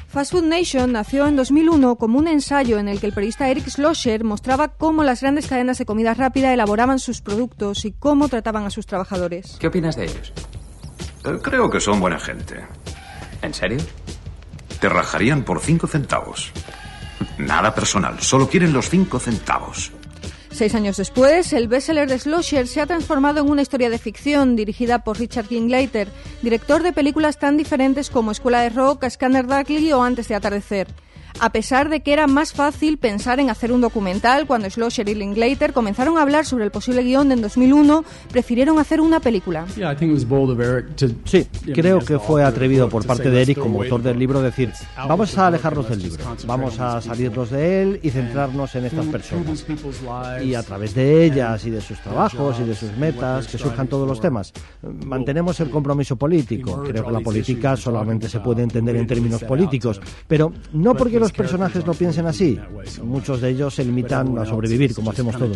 Fast Food Nation nació en 2001 como un ensayo en el que el periodista Eric Schlosser mostraba cómo las grandes cadenas de comida rápida elaboraban sus productos y cómo trataban a sus trabajadores. ¿Qué opinas de ellos? Creo que son buena gente. ¿En serio? Te rajarían por 5 centavos. Nada personal, solo quieren los 5 centavos. 6 años después, el bestseller de Schlosser se ha transformado en una historia de ficción dirigida por Richard Linklater, director de películas tan diferentes como Escuela de Rock, Scanner Darkly o Antes de atardecer. A pesar de que era más fácil pensar en hacer un documental, cuando Schlosser y Linklater comenzaron a hablar sobre el posible guión en 2001, prefirieron hacer una película. Sí, creo que fue atrevido por parte de Eric como autor del libro decir, vamos a alejarnos del libro, vamos a salirnos de él y centrarnos en estas personas. Y a través de ellas y de sus trabajos y de sus metas, que surjan todos los temas. Mantenemos el compromiso político. Creo que la política solamente se puede entender en términos políticos, pero no porque los personajes no piensen así. Muchos de ellos se limitan a sobrevivir, como hacemos todos.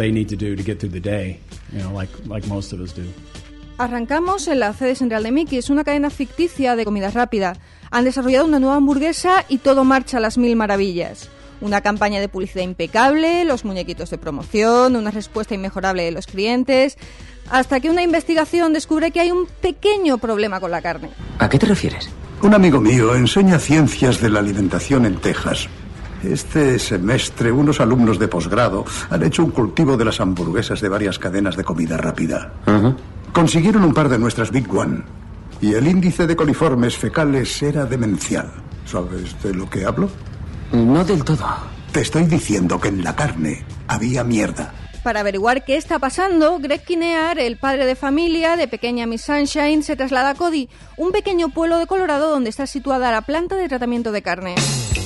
Arrancamos en la sede central de Mickey, es una cadena ficticia de comida rápida. Han desarrollado una nueva hamburguesa y todo marcha a las mil maravillas. Una campaña de publicidad impecable, los muñequitos de promoción, una respuesta inmejorable de los clientes, hasta que una investigación descubre que hay un pequeño problema con la carne. ¿A qué te refieres? Un amigo mío enseña ciencias de la alimentación en Texas. Este semestre, unos alumnos de posgrado han hecho un cultivo de las hamburguesas de varias cadenas de comida rápida. Consiguieron un par de nuestras Big One. Y el índice de coliformes fecales era demencial. ¿Sabes de lo que hablo? No del todo. Te estoy diciendo que en la carne había mierda. Para averiguar qué está pasando, Greg Kinnear, el padre de familia de pequeña Miss Sunshine, se traslada a Cody, un pequeño pueblo de Colorado donde está situada la planta de tratamiento de carne.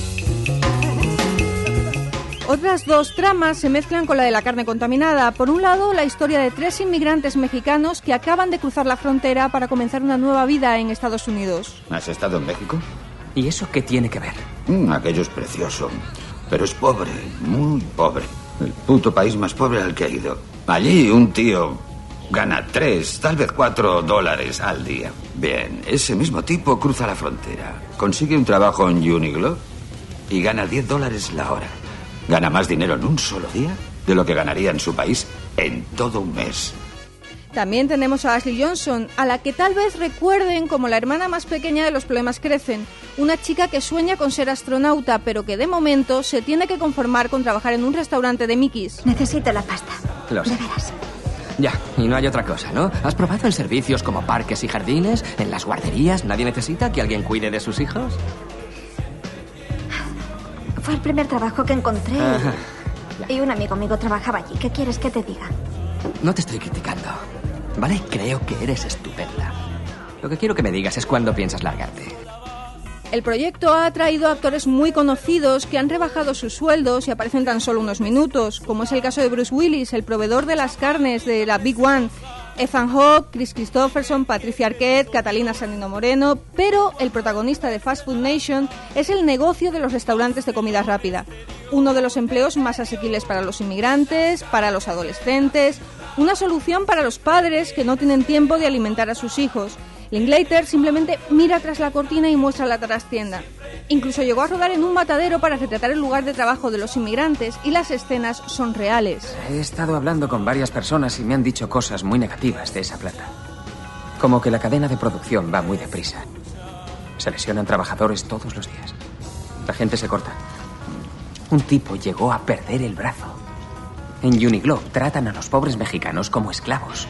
Otras dos tramas se mezclan con la de la carne contaminada. Por un lado, la historia de 3 inmigrantes mexicanos que acaban de cruzar la frontera para comenzar una nueva vida en Estados Unidos. ¿Has estado en México? ¿Y eso qué tiene que ver? Aquello es precioso, pero es pobre, muy pobre. El puto país más pobre al que he ido. Allí un tío gana 3, tal vez $4 al día. Bien, ese mismo tipo cruza la frontera, consigue un trabajo en Uniqlo y gana $10 la hora. Gana más dinero en un solo día de lo que ganaría en su país en todo un mes. También tenemos a Ashley Johnson, a la que tal vez recuerden como la hermana más pequeña de Los problemas crecen. Una chica que sueña con ser astronauta, pero que de momento se tiene que conformar con trabajar en un restaurante de Mickey's. Necesito la pasta. Lo sé. De veras. Ya, y no hay otra cosa, ¿no? ¿Has probado en servicios como parques y jardines? ¿En las guarderías? ¿Nadie necesita que alguien cuide de sus hijos? Fue el primer trabajo que encontré. Ajá. Y un amigo trabajaba allí. ¿Qué quieres que te diga? No te estoy criticando, ¿vale? Creo que eres estupenda. Lo que quiero que me digas es cuándo piensas largarte. El proyecto ha atraído a actores muy conocidos que han rebajado sus sueldos y aparecen tan solo unos minutos, como es el caso de Bruce Willis, el proveedor de las carnes de la Big One, Ethan Hawke, Chris Christopherson, Patricia Arquette, Catalina Sandino Moreno, pero el protagonista de Fast Food Nation es el negocio de los restaurantes de comida rápida, uno de los empleos más asequibles para los inmigrantes, para los adolescentes, una solución para los padres que no tienen tiempo de alimentar a sus hijos. Linklater simplemente mira tras la cortina y muestra la trastienda. Incluso llegó a rodar en un matadero para retratar el lugar de trabajo de los inmigrantes y las escenas son reales. He estado hablando con varias personas y me han dicho cosas muy negativas de esa planta. Como que la cadena de producción va muy deprisa. Se lesionan trabajadores todos los días. La gente se corta. Un tipo llegó a perder el brazo. En Uniqlo tratan a los pobres mexicanos como esclavos.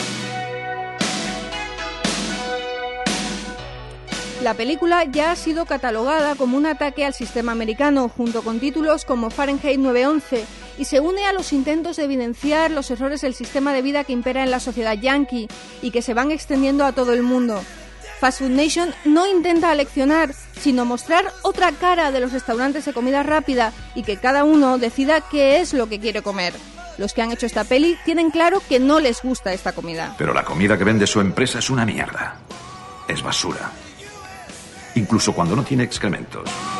La película ya ha sido catalogada como un ataque al sistema americano, junto con títulos como Fahrenheit 9/11, y se une a los intentos de evidenciar los errores del sistema de vida que impera en la sociedad yankee y que se van extendiendo a todo el mundo. Fast Food Nation no intenta aleccionar, sino mostrar otra cara de los restaurantes de comida rápida y que cada uno decida qué es lo que quiere comer. Los que han hecho esta peli tienen claro que no les gusta esta comida. Pero la comida que vende su empresa es una mierda. Es basura. Incluso cuando no tiene excrementos.